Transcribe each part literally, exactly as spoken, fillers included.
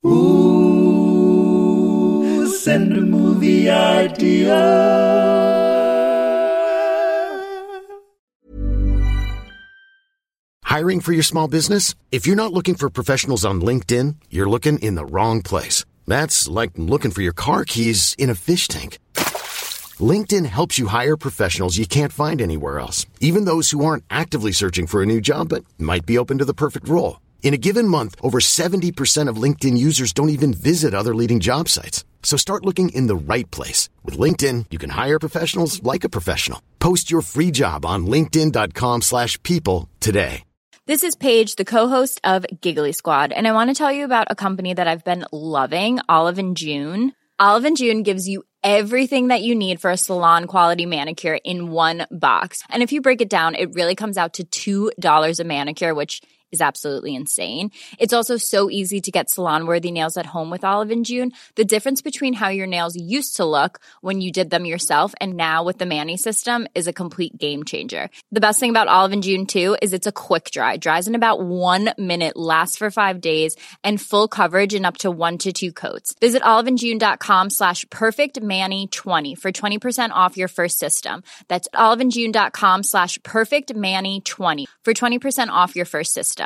Ooh, send a movie idea. Hiring for your small business? If you're not looking for professionals on LinkedIn, you're looking in the wrong place. That's like looking for your car keys in a fish tank. LinkedIn helps you hire professionals you can't find anywhere else, even those who aren't actively searching for a new job but might be open to the perfect role. In a given month, over seventy percent of LinkedIn users don't even visit other leading job sites. So start looking in the right place. With LinkedIn, you can hire professionals like a professional. Post your free job on linkedin.com slash people today. This is Paige, the co-host of Giggly Squad, and I want to tell you about a company that I've been loving, Olive and June. Olive and June gives you everything that you need for a salon-quality manicure in one box. And if you break it down, it really comes out to two dollars a manicure, which is absolutely insane. It's also so easy to get salon-worthy nails at home with Olive and June. The difference between how your nails used to look when you did them yourself and now with the Mani system is a complete game changer. The best thing about Olive and June, too, is it's a quick dry. Dries in about one minute, lasts for five days, and full coverage in up to one to two coats. Visit oliveandjune.com slash perfectmani20 for twenty percent off your first system. That's oliveandjune.com slash perfectmani20 for twenty percent off your first system.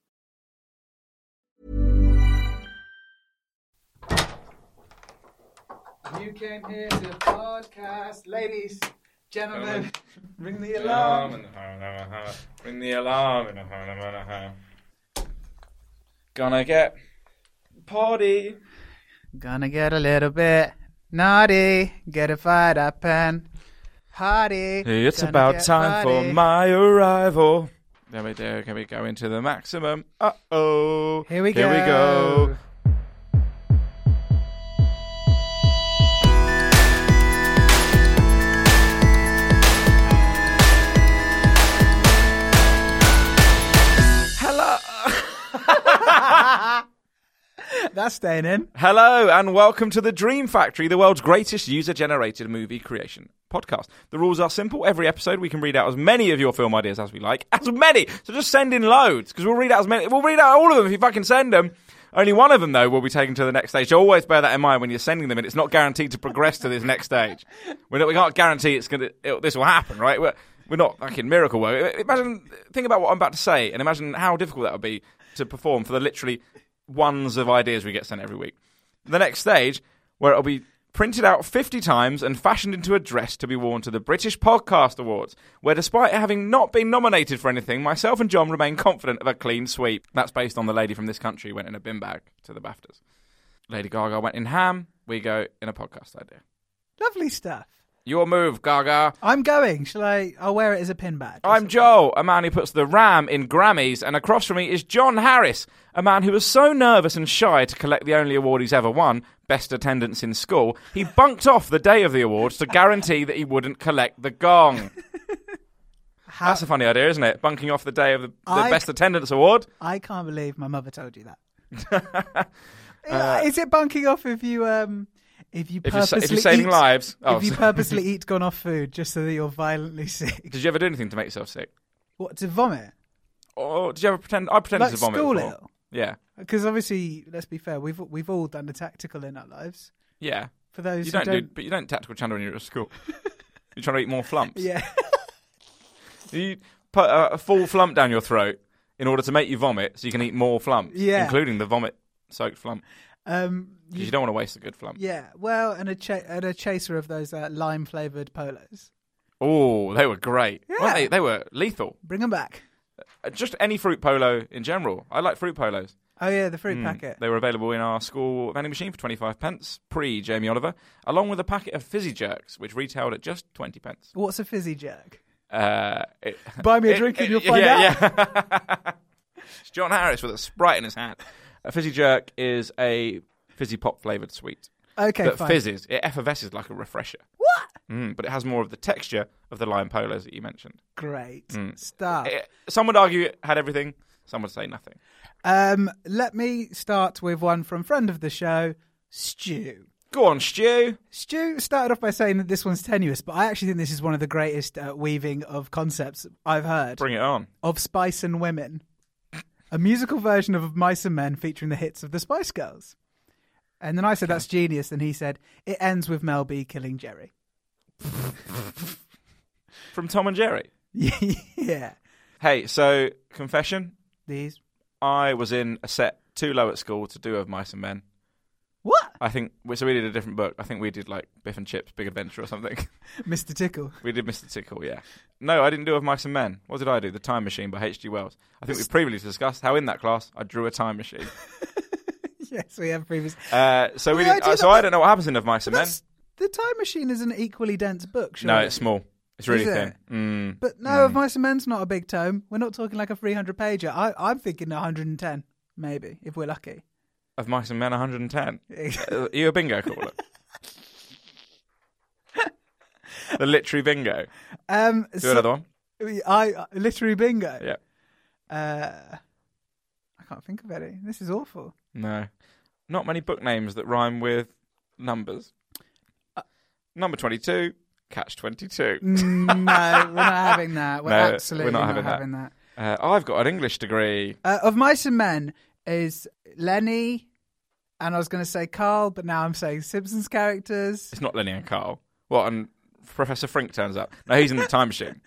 You came here to podcast, ladies, gentlemen. Ring the alarm. Ring the alarm. Gonna get party. Gonna get a little bit naughty. Get it fired up and party. It's Gonna about get time party. for my arrival. There we go. Can we go into the maximum? Uh oh. Here we Here go. we go. That's staying in. Hello and welcome to the Dream Factory, the world's greatest user-generated movie creation podcast. The rules are simple. Every episode we can read out as many of your film ideas as we like. As many! So just send in loads, because we'll read out as many. We'll read out all of them if you fucking send them. Only one of them, though, will be taken to the next stage. So always bear that in mind when you're sending them, and it's not guaranteed to progress to this next stage. We're not, we can't guarantee it's gonna. It, this will happen, right? We're, we're not fucking miracle work. Imagine, think about what I'm about to say, and imagine how difficult that would be to perform for the literally ones of ideas we get sent every week. The next stage, where it'll be printed out fifty times and fashioned into a dress to be worn to the British Podcast Awards, where despite having not been nominated for anything, myself and John remain confident of a clean sweep. That's based on the lady from this country went in a bin bag to the BAFTAs. Lady Gaga went in ham, we go in a podcast idea. Lovely stuff. Your move, Gaga. I'm going. Shall I? I'll wear it as a pin badge. I'm Joel, a man who puts the ram in Grammys, and across from me is John Harris, a man who was so nervous and shy to collect the only award he's ever won, best attendance in school, he bunked off the day of the awards to guarantee that he wouldn't collect the gong. How, That's a funny idea, isn't it? Bunking off the day of the, the I- best attendance award. I can't believe my mother told you that. Uh, Is it bunking off if you um if you If you're, sa- purposely if you're saving eat, lives. Oh, if you so- purposely eat gone off food just so that you're violently sick? Did you ever do anything to make yourself sick? What, to vomit? Or did you ever pretend? I pretended Like to vomit school before. ill? Yeah, Because obviously, let's be fair, we've we've all done the tactical in our lives. yeah. For those You who don't, don't, do, but you don't tactical channel when you're at school. You're trying to eat more flumps. yeah. You put a, a full flump down your throat in order to make you vomit, so you can eat more flumps, Yeah. including the vomit-soaked flump. um, Because you don't want to waste a good flump. yeah. Well, and a cha- and a chaser of those uh, lime flavored polos. Oh, they were great. Yeah. Weren't they? They were lethal. Bring them back. Uh, Just any fruit polo in general. I like fruit polos. Oh yeah, the fruit Mm. packet. They were available in our school vending machine for twenty-five pence, pre-Jamie Oliver, along with a packet of fizzy jerks, which retailed at just twenty pence. What's a fizzy jerk? Uh, it, Buy me a it- drink and it- you'll find yeah, out. Yeah. It's John Harris with a Sprite in his hand. A fizzy jerk is a fizzy pop flavoured sweet Okay, that fine. fizzes. It effervesces like a refresher. What? Mm, but it has more of the texture of the lime polos that you mentioned. Great Mm. stuff. It- some would argue it had everything. Some would say nothing. Um, let me start with one from friend of the show, Stu. Go on, Stu. Stu started off by saying that this one's tenuous, but I actually think this is one of the greatest uh, weaving of concepts I've heard. Bring it on. Of Spice and Women. A musical version of Mice and Men featuring the hits of the Spice Girls. And then I said, that's genius. And he said, it ends with Mel B killing Jerry. From Tom and Jerry? Yeah. Hey, so, confession. These. I was in a set too low at school to do Of Mice and Men. What? I think, so we did a different book. I think we did like Biff and Chip's Big Adventure or something. Mister Tickle. We did Mister Tickle, yeah. No, I didn't do Of Mice and Men. What did I do? The Time Machine by H G Wells. I think we previously discussed how in that class I drew a time machine. Yes, we have previous. Uh, so we Well, did, I uh, did so that- I don't know what happens in Of Mice and Men. That's- The Time Machine is an equally dense book, No, surely. it's small. It's really Is thin. it? Mm. But no, Mm. Of Mice and Men's not a big tome. We're not talking like a three hundred pager. I, I'm thinking one hundred ten, maybe, if we're lucky. Of Mice and Men, one hundred ten. uh, are you a bingo caller? The literary bingo. Um, Do so- another one. I uh, literary bingo. Yeah. Uh, I can't think of any. This is awful. No. Not many book names that rhyme with numbers. Uh, Number twenty-two, Catch twenty-two. Mm, no, we're not having that. We're No, we're absolutely not not, having that. having that. Uh, I've got an English degree. Uh, of Mice and Men is Lenny, and I was going to say Carl, but now I'm saying Simpsons characters. It's not Lenny and Carl. What, and Professor Frink turns up? No, he's in the time machine.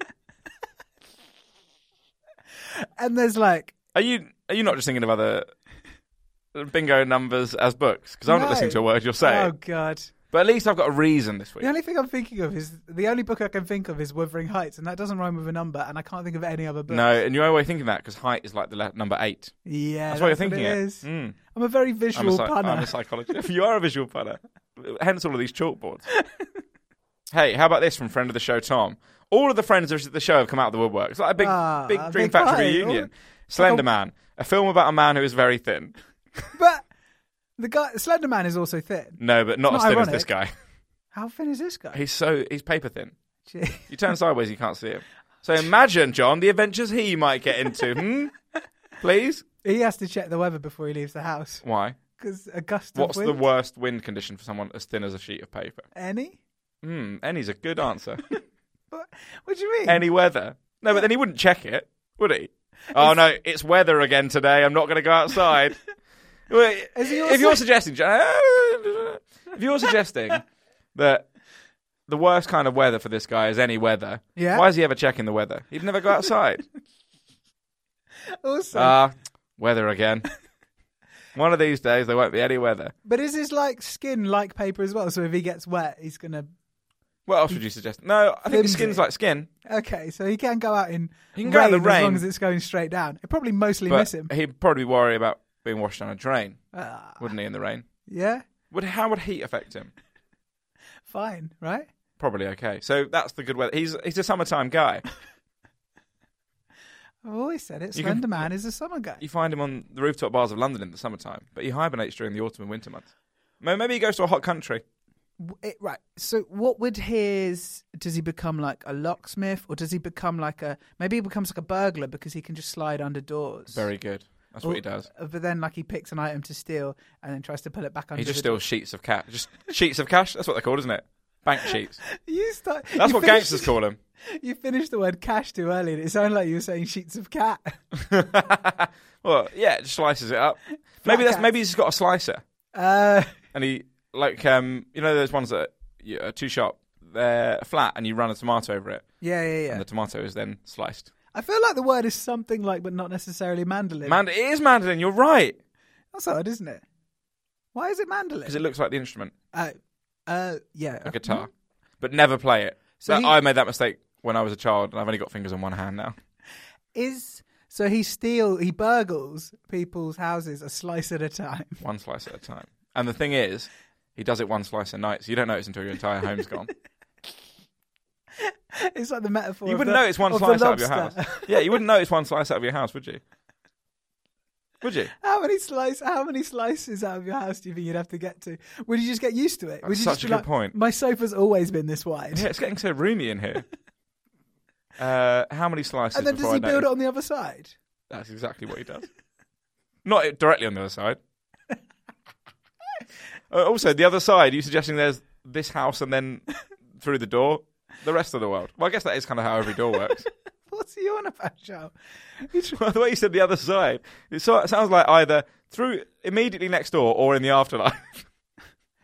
And there's like... Are you Are you not just thinking of other bingo numbers as books? Because I'm No. not listening to a word you're saying. Oh, God. But at least I've got a reason this week. The only thing I'm thinking of is... The only book I can think of is Wuthering Heights, and that doesn't rhyme with a number, and I can't think of any other book. No, and you're always thinking that because height is like the le- number eight. Yeah, That's that's why you're what thinking it it. is. Mm. I'm a very I'm, visual a psy- punner. I'm a psychologist. You are a visual punner. Hence all of these chalkboards. Hey, how about this from friend of the show, Tom? All of the friends of the show have come out of the woodwork. It's like a big, Ah, big a Dream big Factory party. reunion. Slender Man, a film about a man who is very thin. But the guy, Slender Man is also thin. No, but not It's as not thin as ironic. this guy. How thin is this guy? He's so he's paper thin. Gee. You turn sideways, you can't see him. So imagine, John, the adventures he might get into. Hmm? Please? He has to check the weather before he leaves the house. Why? Because a gust What's of the wind. worst wind condition for someone as thin as a sheet of paper? Any? Hmm, any's a good answer. What, what do you mean? Any weather. No, but then he wouldn't check it, would he? Oh, no, it's weather again today. I'm not going to go outside. Wait, Is he if also- you're suggesting, if you're suggesting that the worst kind of weather for this guy is any weather, Yeah. why is he ever checking the weather? He'd never go outside. Also, Ah, weather again. One of these days there won't be any weather. but is his like skin like paper as well? So if he gets wet, he's gonna. What else would you suggest? No, I think Flimsy. his skin's like skin. Okay, so he can go out in He can go out in the as rain. long as it's going straight down. It probably mostly miss But him. he'd probably worry about being washed down a drain, Ah, wouldn't he, in the rain? yeah, Would How would heat affect him? fine, right? Probably okay. So that's the good weather. He's he's a summertime guy. I've always said it. You can- Slender Man is a summer guy. You find him on the rooftop bars of London in the summertime, but he hibernates during the autumn and winter months. May- Maybe he goes to a hot country. W- It, right. So, what would his? Does he become like a locksmith, or does he become like a? Maybe he becomes like a burglar because he can just slide under doors. Very good. That's what he does. Uh, But then, like, he picks an item to steal and then tries to pull it back under. He just the steals sheets of cash. Just sheets of cash. That's what they're called, isn't it? Bank sheets. door. You start. That's you what finished- gangsters call them. You finished the word cash too early, and it sounded like you were saying sheets of cat. Well, yeah, it just slices it up. Maybe that's cats. maybe he's got a slicer, Uh, and he like um you know those ones that you, are too sharp. They're flat, and you run a tomato over it, yeah, yeah, yeah. and the tomato is then sliced. I feel like the word is something like, but not necessarily mandolin. Mand- it is mandolin. You're right, That's odd, isn't it? Why is it mandolin? because it looks like the instrument, Uh, uh, yeah, a guitar, but never play it. So That- he- I made that mistake when I was a child, and I've only got fingers on one hand now. Is so he steal he burgles people's houses a slice at a time. One slice at a time. And the thing is, he does it one slice a night, so you don't notice until your entire home's gone. It's like the metaphor. You of wouldn't the, notice one of the slice out of your house. lobster. Yeah, you wouldn't notice one slice out of your house, would you? Would you? How many slice? How many slices out of your house do you think you'd have to get to? Would you just get used to it? Would That's you such just a be good like, point. My sofa's always been this wide. Yeah, it's getting so roomy in here. Uh, how many slices And then before does he I build notice? it on the other side? That's exactly what he does. Not directly on the other side. Uh, also, the other side, are you suggesting there's this house and then through the door, the rest of the world? Well, I guess that is kind of how every door works. What's he on about, Joe? Well, the way you said the other side, it, so, it sounds like either through immediately next door or in the afterlife.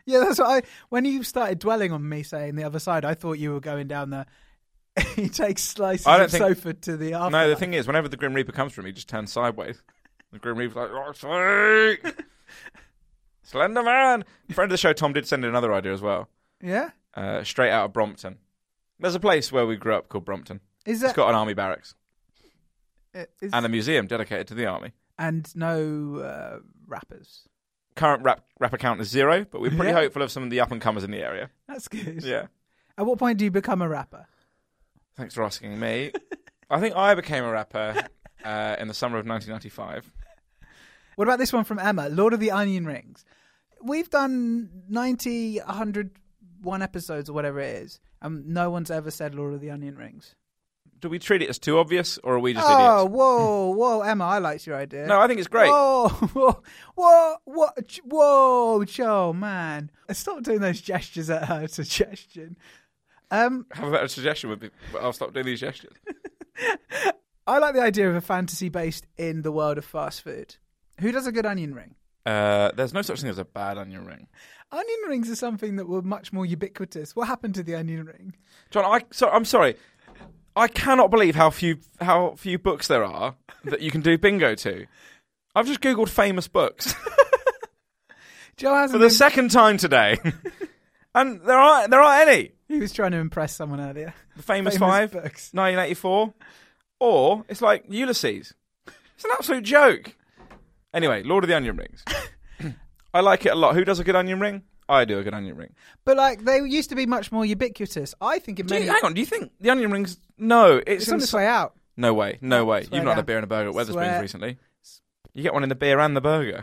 Yeah, that's what I. When you started dwelling on me saying the other side, I thought you were going down the. He takes slices I don't of think- sofa to the afterlife. No, the thing is, whenever the Grim Reaper comes from him, he just turns sideways. The Grim Reaper's like, oh, sweet! Slender Man! Friend of the show, Tom, did send in another idea as well. Yeah? Uh, straight out of Brompton. There's a place where we grew up called Brompton. Is It's that. got an army barracks uh, is, and a museum dedicated to the army. and no uh, rappers. Current rap, rapper count is zero, but we're pretty Yeah. hopeful of some of the up-and-comers in the area. That's good. Yeah. At what point do you become a rapper? Thanks for asking me. I think I became a rapper uh, in the summer of nineteen ninety-five. What about this one from Emma? Lord of the Onion Rings. We've done ninety, one hundred one episodes or whatever it is, and no one's ever said Lord of the Onion Rings. Do we treat it as too obvious, or are we just Oh, idiots? whoa, whoa, Emma, I liked your idea. No, I think it's great. Whoa, whoa, whoa, whoa, ch- whoa, Joe, man. Stop doing those gestures at her suggestion. Um, Have a better suggestion would be, but I'll stop doing these gestures. I like the idea of a fantasy based in the world of fast food. Who does a good onion ring? Uh, there's no such thing as a bad onion ring. Onion rings are something that were much more ubiquitous. What happened to the onion ring? John, I so, I'm sorry. I cannot believe how few how few books there are that you can do bingo to. I've just googled famous books Joe hasn't for the been- second time today, and there aren't there aren't any. He was trying to impress someone earlier. The famous, Famous five, books. nineteen eighty-four, or it's like Ulysses. It's an absolute joke. Anyway, Lord of the Onion Rings. I like it a lot. Who does a good onion ring? I do a good onion ring. But like they used to be much more ubiquitous. I think in Do many. you, hang on, do you think the onion rings? No, it's, It's on in its way out. No way, no way. Swear You've not had a down. beer and a burger at Swear. Wetherspoons recently. You get one in the beer and the burger.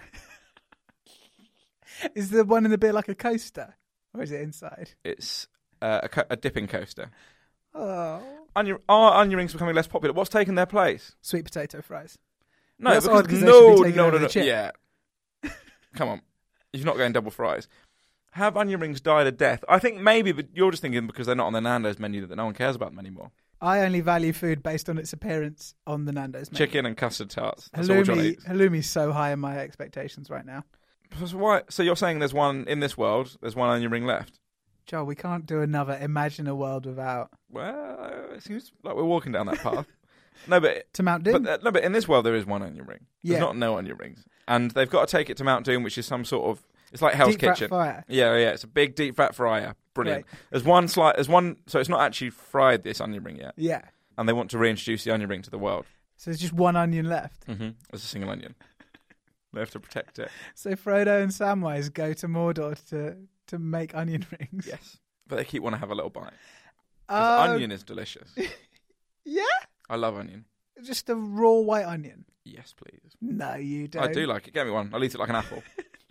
Is the one in the beer like a coaster, or is it inside? It's uh, a, co- a dipping coaster. Oh, Onion, are onion rings becoming less popular? What's taken their place? sweet potato fries. No, That's because odd 'cause they no, should be taking no, over no, the no. chip. Yeah, come on, you're not going double fries. Have onion rings died a death? I think maybe, but you're just thinking because they're not on the Nando's menu that no one cares about them anymore. I only value food based on its appearance on the Nando's menu. Chicken and custard tarts. That's all John Halloumi, eats. halloumi's so high in my expectations right now. So, why, so you're saying there's one in this world? There's one onion ring left? Joel, we can't do another Imagine a World Without. Well, it seems like we're walking down that path. No, but To Mount Doom? But uh, no, but in this world there is one onion ring. There's Yeah. not no onion rings, and they've got to take it to Mount Doom, which is some sort of it's like Hell's Deep fat Kitchen. fire. Yeah, yeah, it's a big deep fat fryer. Brilliant. Great. There's one slight. There's one. So it's not actually fried this onion ring yet, Yeah. and they want to reintroduce the onion ring to the world. So there's just one onion left. Mm-hmm. As a single onion, they have to protect it. So Frodo and Samwise go to Mordor to, to make onion rings. Yes, but they keep wanting to have a little bite. 'Cause Um, onion is delicious. Yeah? I love onion. Just a raw white onion. Yes, please. No, you don't. I do like it. Get me one. I'll eat it like an apple.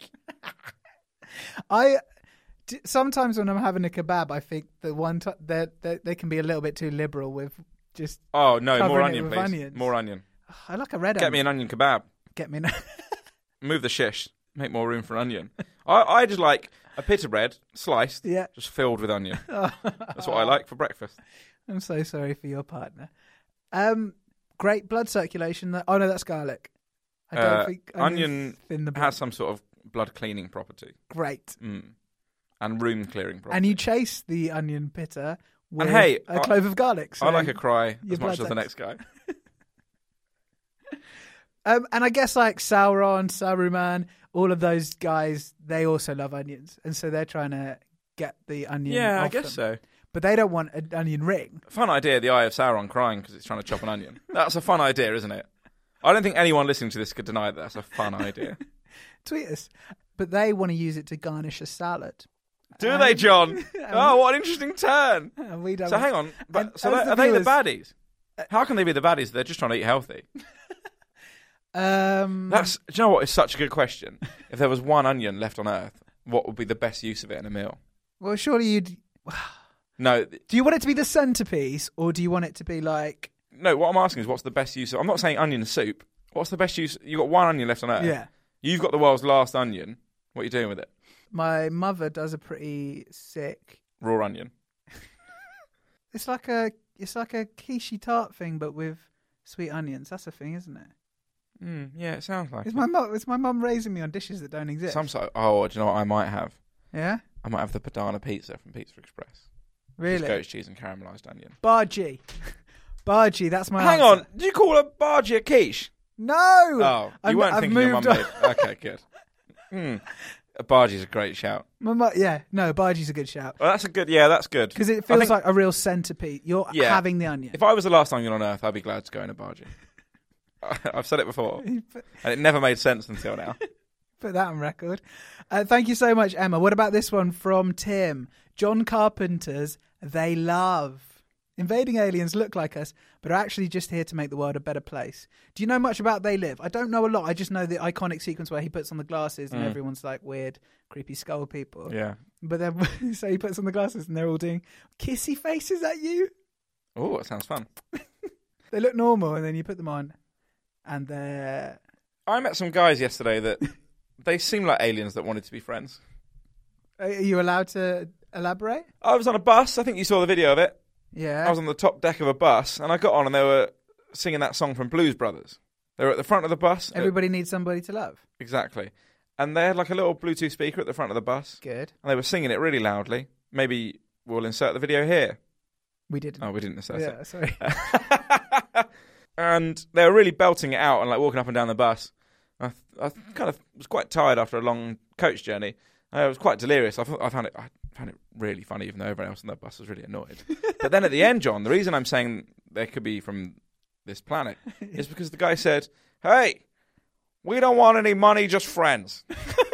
I d- sometimes when I'm having a kebab, I think the one t- that they, they can be a little bit too liberal with just. Oh no, more Covering it onion, with please. onions. More onion. I like a red Get me onion. an onion kebab. Get me an. Move the shish. Make more room for onion. I, I just like a pita bread sliced, Yeah. just filled with onion. That's what I like for breakfast. I'm so sorry for your partner. Um, great blood circulation. That, oh no, that's garlic. I don't Uh, think onion thin the blood. has some sort of blood cleaning property. Great. Mm. And room clearing property. And you chase the onion pitta with hey, a I- clove of garlic. So I like a cry your as much blood as the tax. next guy. Um, and I guess like Sauron, Saruman, all of those guys, they also love onions, and so they're trying to get the onion. Yeah, I off guess them. so. But they don't want an onion ring. Fun idea, the Eye of Sauron crying because it's trying to chop an onion. That's a fun idea, isn't it? I don't think anyone listening to this could deny that that's a fun idea. Tweet us. But they want to use it to garnish a salad. Do Um, they, John? Oh, what an interesting turn. And we don't. So hang on, but And so as they, the are they the viewers- baddies? How can they be the baddies? They're just trying to eat healthy. Um, That's. Do you know what? It's such a good question. If there was one onion left on Earth, what would be the best use of it in a meal? well, surely you'd. No, Do you want it to be the centerpiece, or do you want it to be like? no. What I'm asking is, what's the best use of? I'm not saying onion soup. What's the best use? You have got one onion left on Earth. Yeah. You've got the world's last onion. What are you doing with it? My mother does a pretty sick. Raw onion. It's like a. It's like a quiche tart thing, but with sweet onions. That's a thing, isn't it? Mm, yeah, it sounds like. Is it. my mum? Is my mum raising me on dishes that don't exist? Some sort. Oh, do you know what I might have? Yeah? I might have the Padana pizza from Pizza Express. Really? Just goat's cheese and caramelised onion. Bargy. Bargy, that's my Hang answer. on, did you call a bargy a quiche? No! Oh, you I'm, weren't I've thinking your moved mum on. made. Okay, good. Mm. A bargy's a great shout. My mu- yeah, no, Bargy's a good shout. Well, that's a good. Yeah, that's good. Because it I feels think- like a real centipede. You're Yeah. having the onion. If I was the last onion on earth, I'd be glad to go in a bargy. I've said it before, You put, and it never made sense until now. put that on record. Uh, thank you so much, Emma. What about this one from Tim? John Carpenter's They Love. Invading aliens look like us, but are actually just here to make the world a better place. Do you know much about They Live? I don't know a lot. I just know the iconic sequence where he puts on the glasses and Mm. everyone's like weird, creepy skull people. Yeah. But then, so he puts on the glasses and they're all doing kissy faces at you. Oh, that sounds fun. They look normal, and then you put them on, and they're... I met some guys yesterday that they seem like aliens that wanted to be friends. Are you allowed to elaborate? I was on a bus. I think you saw the video of it. Yeah. I was on the top deck of a bus, and I got on, and they were singing that song from Blues Brothers. They were at the front of the bus. Everybody needs somebody to love. Exactly. And they had like a little Bluetooth speaker at the front of the bus, Good. and they were singing it really loudly. Maybe we'll insert the video here. We didn't. Oh, we didn't insert yeah, it. sorry. And they were really belting it out and like walking up and down the bus. I, I kind of was quite tired after a long coach journey. I was quite delirious. I, thought, I found it. I found it really funny, even though everyone else on the bus was really annoyed. But then at the end, John, the reason I'm saying they could be from this planet is because the guy said, "Hey, we don't want any money, just friends."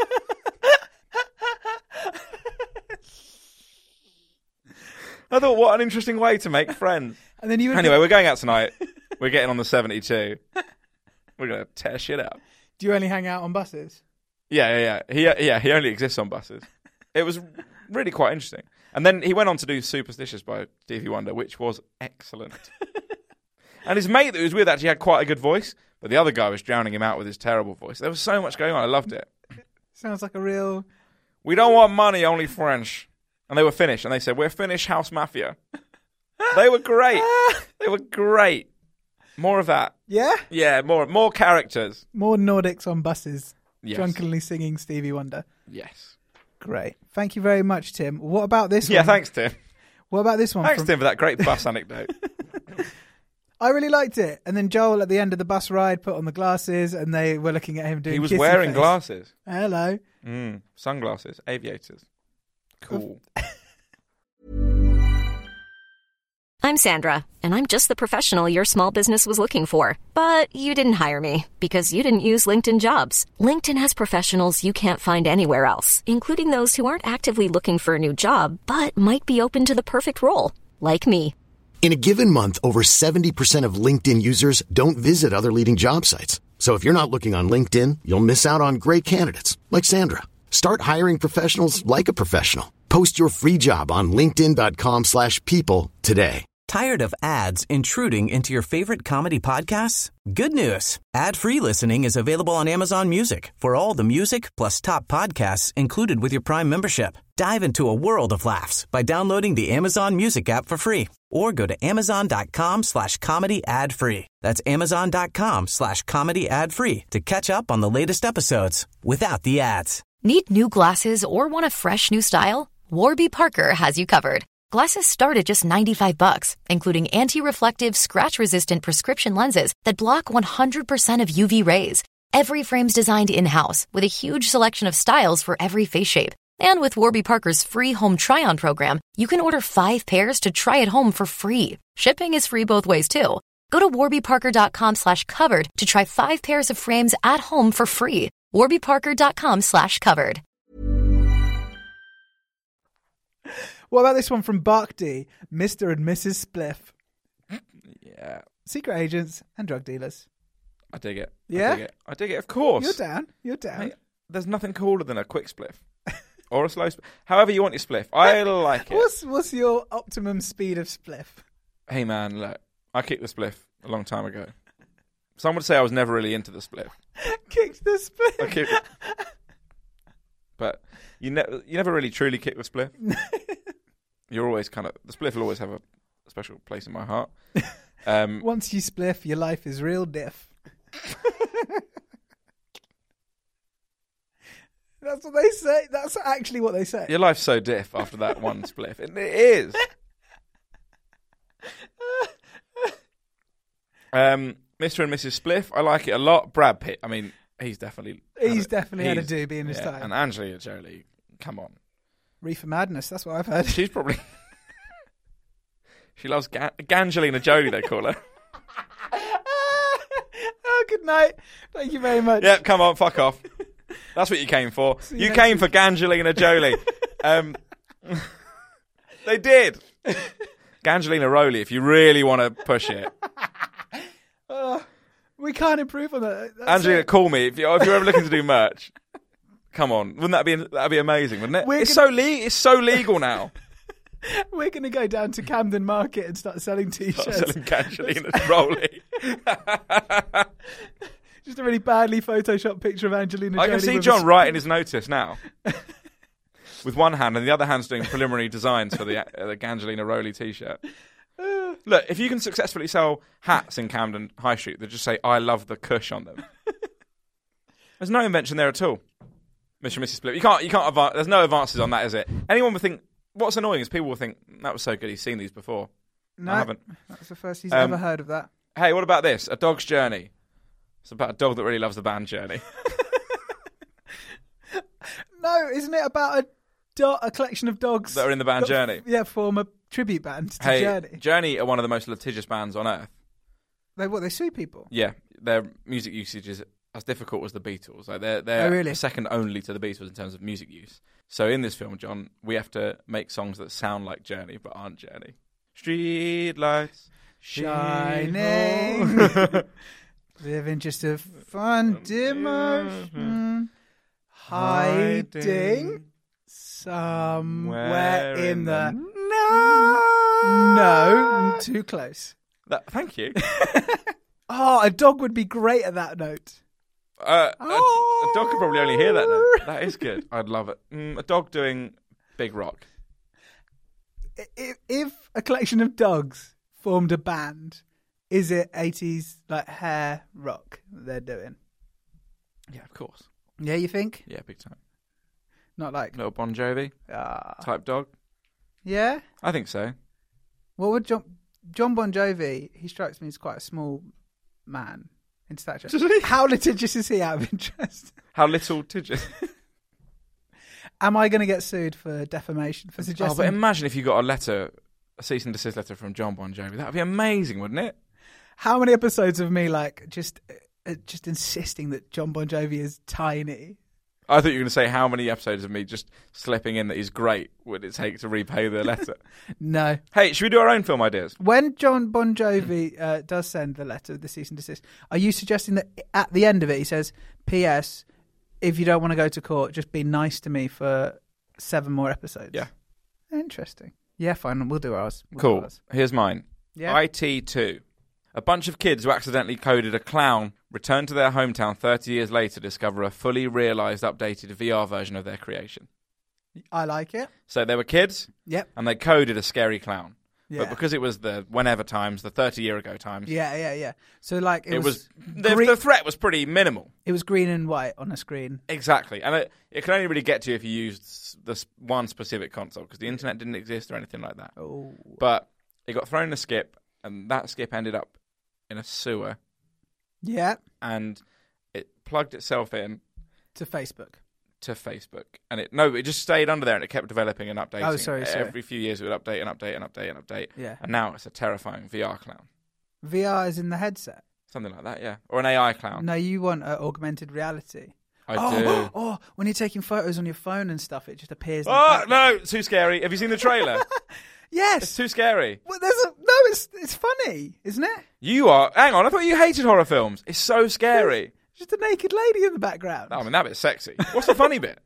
I thought, what an interesting way to make friends. And then you would Anyway, we're going out tonight. We're getting on the seventy-two. We're going to tear shit up. do you only hang out on buses? Yeah, yeah, yeah. He, yeah, he only exists on buses. It was really quite interesting. And then he went on to do Superstitious by Stevie Wonder, which was excellent. And his mate that he was with actually had quite a good voice, but the other guy was drowning him out with his terrible voice. There was so much going on. I loved it. Sounds like a real... We don't want money, only French. And they were Finnish, and they said, we're Finnish House Mafia. They were great. They were great. More of that. Yeah? Yeah, more more characters. More Nordics on buses, Yes. drunkenly singing Stevie Wonder. Yes. Great. Thank you very much, Tim. What about this Yeah, one? thanks, Tim. What about this one? Thanks, from... Tim, for that great bus anecdote. I really liked it. And then Joel, at the end of the bus ride, put on the glasses, and they were looking at him doing He was kissy wearing face. glasses. Hello. Mm, sunglasses, aviators. Cool. I'm Sandra, and I'm just the professional your small business was looking for. But you didn't hire me because you didn't use LinkedIn Jobs. LinkedIn has professionals you can't find anywhere else, including those who aren't actively looking for a new job, but might be open to the perfect role, like me. In a given month, over seventy percent of LinkedIn users don't visit other leading job sites. So if you're not looking on LinkedIn, you'll miss out on great candidates like Sandra. Start hiring professionals like a professional. Post your free job on linkedin.com slash people today. Tired of ads intruding into your favorite comedy podcasts? Good news. Ad-free listening is available on Amazon Music for all the music plus top podcasts included with your Prime membership. Dive into a world of laughs by downloading the Amazon Music app for free or go to amazon.com slash comedy ad free. That's amazon.com slash comedy ad free to catch up on the latest episodes without the ads. Need new glasses or want a fresh new style? Warby Parker has you covered. Glasses start at just ninety-five bucks, including anti-reflective, scratch-resistant prescription lenses that block one hundred percent of U V rays. Every frame's designed in-house with a huge selection of styles for every face shape. And with Warby Parker's free home try-on program, you can order five pairs to try at home for free. Shipping is free both ways, too. Go to warbyparker.com slash covered to try five pairs of frames at home for free. warbyparker.com slash covered. What about this one from Barkdy? Mister and Missus Spliff. Yeah, Secret agents and drug dealers. I dig it. Yeah? I dig it. I dig it, of course. You're down. You're down. Mate, there's nothing cooler than a quick spliff. Or a slow spliff. However you want your spliff. I like it. What's what's your optimum speed of spliff? Hey, man, look. I kicked the spliff a long time ago. Some would say I was never really into the spliff. Kicked the spliff. I kicked it. But you, ne- you never really truly kick the spliff. You're always kind of... The spliff will always have a special place in my heart. Um, Once you spliff, your life is real diff. That's what they say. That's actually what they say. Your life's so diff after that one spliff. It, it is. um, Mister and Missus Spliff, I like it a lot. Brad Pitt, I mean, he's definitely... He's had definitely he's, had a doobie in his yeah, time. And Angelina Jolie, come on. Reefer Madness, that's what I've heard. She's probably... she loves Ga- Gangelina Jolie, they call her. Oh, good night. Thank you very much. Yep, come on, fuck off. That's what you came for. See You you came next for Gangelina Jolie. um, they did. Gangelina Jolie, if you really want to push it. Uh, we can't improve on that. That's Angelina, it. call me if you're, if you're ever looking to do merch. Come on, wouldn't that be that'd be amazing, wouldn't it? We're It's gonna- so le- It's so legal now. We're going to go down to Camden Market and start selling T-shirts. Start selling Gangelina Jolie. Just a really badly photoshopped picture of Angelina I Jolie. can see with John a- writing his notice now. With one hand, and the other hand's doing preliminary designs for the, uh, the Gangelina Jolie T-shirt. Look, if you can successfully sell hats in Camden High Street that just say "I love the Kush" on them, there's no invention there at all, Mister and Missus Spliff. You can't, you can't. Adva- there's no advances on that, is it? Anyone would think. What's annoying is people will think that was so good. He's seen these before. No, I haven't. that's the first he's Um, ever heard of that. Hey, what about this? A Dog's Journey. It's about a dog that really loves the band Journey. No, isn't it about a do- a collection of dogs That are in the band that f- Journey. Yeah, form a tribute band to Hey, Journey. Journey are one of the most litigious bands on earth. They what? They sue people. Yeah, their music usage is as difficult as the Beatles. Like they're they're Oh, really? second only to the Beatles in terms of music use. So in this film, John, we have to make songs that sound like Journey but aren't Journey. Street lights Shining, living just a fun demotion, hiding somewhere in the no. no, too close. That, thank you. Oh, a dog would be great at that note. Uh, a, a dog could probably only hear that note. That is good. I'd love it. Mm, a dog doing Big Rock. If, if a collection of dogs formed a band, is it eighties like hair rock that they're doing? Yeah, of course. Yeah, you think? Yeah, big time. Not like Little Bon Jovi ah, type dog. yeah. I think so. What would John John Bon Jovi? He strikes me as quite a small man in stature. Does he? How litigious is he? Out of interest, How little Tidget. am I going to get sued for defamation for Oh, suggesting? but imagine if you got a letter, a cease and desist letter from John Bon Jovi. That would be amazing, wouldn't it? How many episodes of me like just uh, just insisting that John Bon Jovi is tiny? I thought you were going to say how many episodes of me just slipping in that he's great would it take to repay the letter. No. Hey, should we do our own film ideas? When John Bon Jovi uh, does send the letter, the cease and desist, are you suggesting that at the end of it he says, P S, if you don't want to go to court, just be nice to me for seven more episodes? Yeah. Interesting. Yeah, fine. We'll do ours. We'll do Cool. ours. Here's mine. Yeah. I T two. A bunch of kids who accidentally coded a clown return to their hometown thirty years later to discover a fully realised, updated V R version of their creation. I like it. So they were kids, Yep. and they coded a scary clown. Yeah. But because it was the whenever times, the thirty-year-ago times, Yeah, yeah, yeah. So like it, it, was, was, the, green, the threat was pretty minimal. it was green and white on a screen. Exactly. And it, it can only really get to you if you used this one specific console, because the internet didn't exist or anything like that. Oh. But it got thrown in a skip, and that skip ended up in a sewer, Yeah. and it plugged itself in To Facebook. to Facebook. And it no, it just stayed under there, and it kept developing and updating. Oh, sorry, sorry. Every few years it would update and update and update and update. Yeah. And now it's a terrifying V R clown. V R is in the headset. Something like that, yeah. Or an A I clown. No, you want uh, augmented reality. I oh, do. Oh, when you're taking photos on your phone and stuff, it just appears. in the Oh, background. no, too scary. Have you seen the trailer? Yes. It's too scary. Well, there's a no. It's it's funny, isn't it? You are... Hang on, I thought you hated horror films. It's so scary. Just a naked lady in the background. I mean, that bit's sexy. What's the funny bit?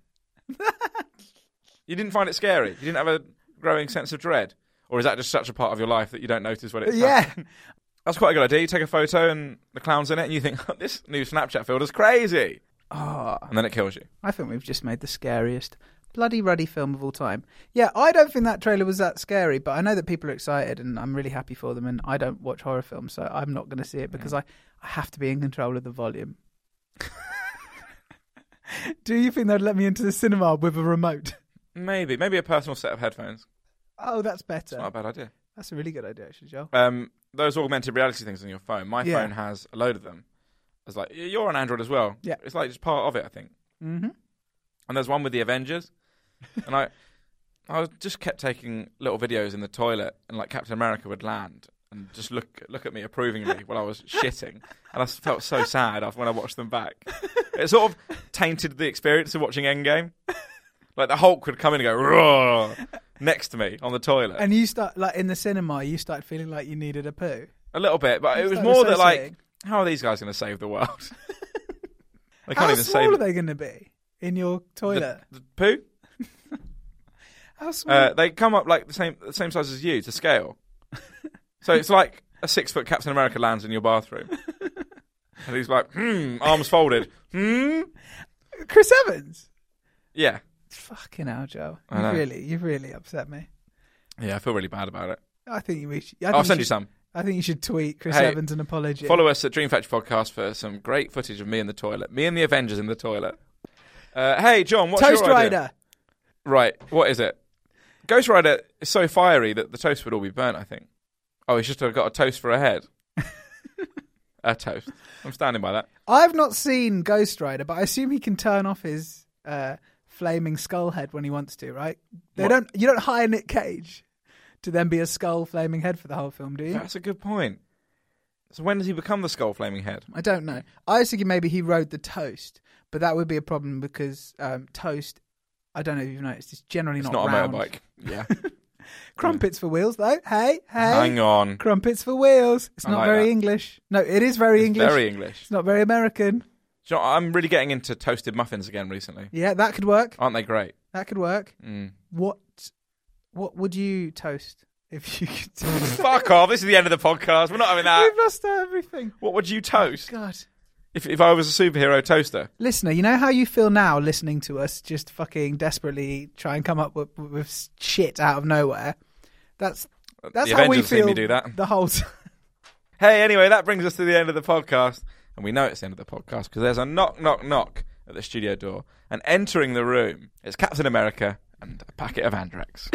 You didn't find it scary? You didn't have a growing sense of dread? Or is that just such a part of your life that you don't notice when it's Yeah. happening? That's quite a good idea. You take a photo and the clown's in it, and you think, oh, this new Snapchat filter's crazy. Oh, And then it kills you. I think we've just made the scariest bloody ruddy film of all time. Yeah, I don't think that trailer was that scary, but I know that people are excited, and I'm really happy for them. And I don't watch horror films, so I'm not going to see it because I, I have to be in control of the volume. Do you think they'd let me into the cinema with a remote? Maybe. Maybe a personal set of headphones. Oh, that's better. It's not a bad idea. That's a really good idea, actually, Joel. Um, those augmented reality things on your phone. My Yeah. phone has a load of them. It's like, you're on Android as well. Yeah. It's like just part of it, I think. Mm-hmm. And there's one with the Avengers. And I I was just kept taking little videos in the toilet, and like Captain America would land and just look look at me approvingly while I was shitting. And I felt so sad after when I watched them back. It sort of tainted the experience of watching Endgame. Like the Hulk would come in and go, "Roar," next to me on the toilet. And you start, like, in the cinema, you started feeling like you needed a poo. A little bit, but You it was started more that, like, associating. how are these guys going to save the world? They can't How even small save are they going to be in your toilet? the, the poo. How small? Uh, they come up like the same the same size as you to scale. So it's like a six foot Captain America lands in your bathroom, and he's like, "Hmm," arms folded. Hmm. Chris Evans? Yeah, Fucking hell, Joe. I You know. really, you've really upset me. yeah. I feel really bad about it. I think you should. I think I'll send you should, some. I think you should tweet Chris Hey, Evans an apology. Follow us at Dream Factory Podcast for some great footage of me in the toilet, me and the Avengers in the toilet. Uh, hey, John, what's Toast your idea? Rider. Right, what is it? Ghost Rider is so fiery that the toast would all be burnt, I think. Oh, he's just got a toast for a head. A toast. I'm standing by that. I've not seen Ghost Rider, but I assume he can turn off his uh, flaming skull head when he wants to, right? They What? don't. You don't hire Nick Cage to then be a skull flaming head for the whole film, do you? That's a good point. So when does he become the skull flaming head? I don't know. I was thinking maybe he rode the toast, but that would be a problem because um, toast, I don't know if you've noticed, it's generally It's not not round. a motorbike. Yeah. Crumpets for wheels, though. Hey, hey. Hang on. Crumpets for wheels. It's I not like very that. English. No, it is very It's English. very English. It's not very American. Do you know, I'm really getting into toasted muffins again recently. Yeah, that could work. Aren't they great? That could work. Mm. What What would you toast if you could toast? Fuck off. This is the end of the podcast. We're not having that. We've lost everything. What would you toast? God. If if I was a superhero toaster? Listener, you know how you feel now listening to us just fucking desperately try and come up with, with shit out of nowhere? That's that's the how Avengers we have seen feel me do that. the whole time. Hey, anyway, that brings us to the end of the podcast. And we know it's the end of the podcast because there's a knock, knock, knock at the studio door. And entering the room is Captain America and a packet of Andrex.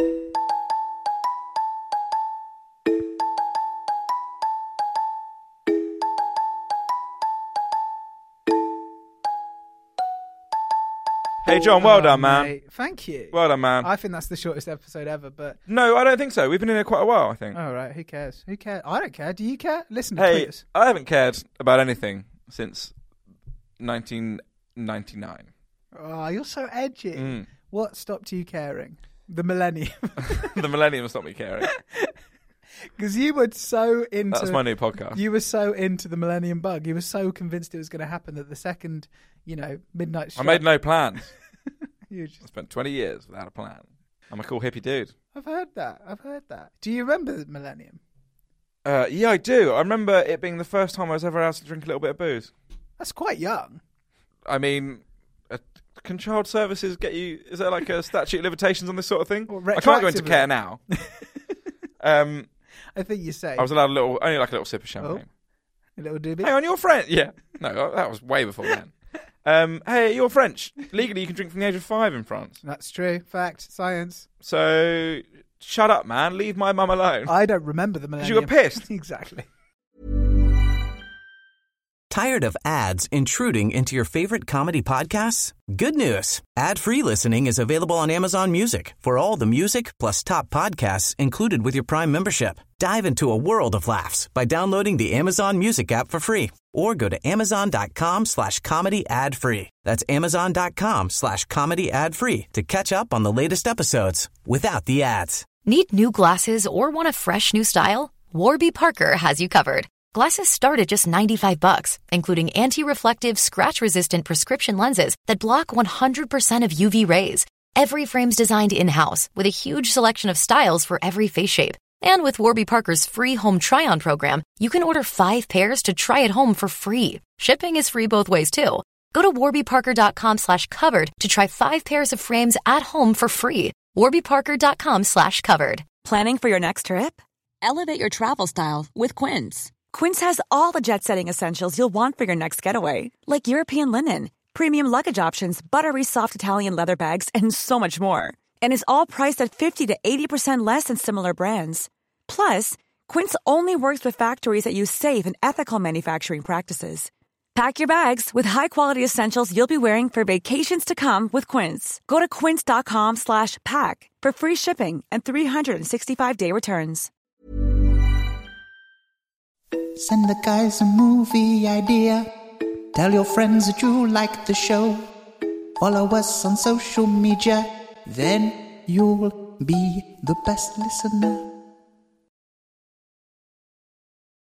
Hey, John, well Oh, done, man. mate. Thank you. Well done, man. I think that's the shortest episode ever, but No, I don't think so. We've been in here quite a while, I think. all right, who cares? Who cares? I don't care. Do you care? Listen, Hey, tweet us. I haven't cared about anything since nineteen ninety-nine. Oh, you're so edgy. Mm. What stopped you caring? The millennium. The millennium stopped me caring. Because you were so into... That's my new podcast. You were so into the millennium bug. You were so convinced it was going to happen that the second, you know, midnight I struck... made no plans. You I just... spent twenty years without a plan. I'm a cool hippie dude. I've heard that. I've heard that. Do you remember the millennium? Uh, yeah, I do. I remember it being the first time I was ever asked to drink a little bit of booze. That's quite young. I mean, uh, can child services get you... Is there like a statute of limitations on this sort of thing? Or I can't go into retroactively? care now. um, I think you say. I was allowed a little, only like a little sip of champagne. A little doobie. Hey, on your friend? Yeah. No, that was way before then. Um, hey, you're French. Legally, you can drink from the age of five in France. That's true. Fact. Science. So, shut up, man. Leave my mum alone. I don't remember the 'Cause millennium. you were pissed. Exactly. Tired of ads intruding into your favorite comedy podcasts? Good news. Ad-free listening is available on Amazon Music for all the music plus top podcasts included with your Prime membership. Dive into a world of laughs by downloading the Amazon Music app for free or go to amazon.com slash comedy ad free. That's amazon.com slash comedy ad free to catch up on the latest episodes without the ads. Need new glasses or want a fresh new style? Warby Parker has you covered. Glasses start at just ninety-five bucks, including anti-reflective, scratch-resistant prescription lenses that block one hundred percent of U V rays. Every frame's designed in-house with a huge selection of styles for every face shape. And with Warby Parker's free home try-on program, you can order five pairs to try at home for free. Shipping is free both ways, too. Go to warbyparker.com slash covered to try five pairs of frames at home for free. warbyparker.com slash covered. Planning for your next trip? Elevate your travel style with Quince. Quince has all the jet-setting essentials you'll want for your next getaway, like European linen, premium luggage options, buttery soft Italian leather bags, and so much more. And is all priced at fifty to eighty percent less than similar brands. Plus, Quince only works with factories that use safe and ethical manufacturing practices. Pack your bags with high-quality essentials you'll be wearing for vacations to come with Quince. Go to quince.com slash pack for free shipping and three sixty-five day returns. Send the guys a movie idea. Tell your friends that you like the show. Follow us on social media. Then you'll be the best listener.